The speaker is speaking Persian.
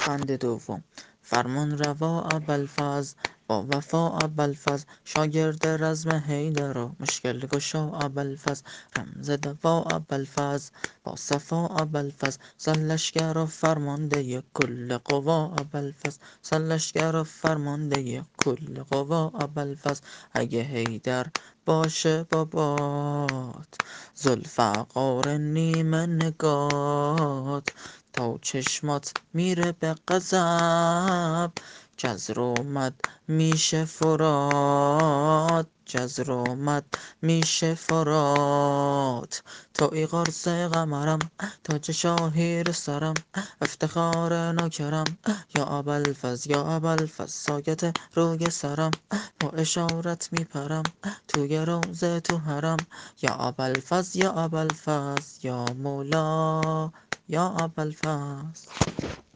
بند دوم. فرمان روا ابوالفضل، با وفا ابوالفضل، شاگرد رزم حیدر و مشکل گشا ابوالفضل، رمز دوا ابوالفضل، با صفا ابوالفضل، سرلشکر و فرمانده کل قوا ابوالفضل، سرلشکر و فرمانده کل قوا ابوالفضل. اگه حیدر باشه بابات، ذوالفقار نیمه نگات، تا چشمات میره به غضب، جزر اومد میشه فرات، جزر اومد میشه فرات. توی قرص قمرم، تاج شاهی رو سرم، افتخار نوکرم، یا ابوالفضل یا ابوالفضل، ساکت روی سرم، با اشارت میپرم توی روضه تو حرم، یا ابوالفضل یا ابوالفضل، یا مولا یا ابوالفضل.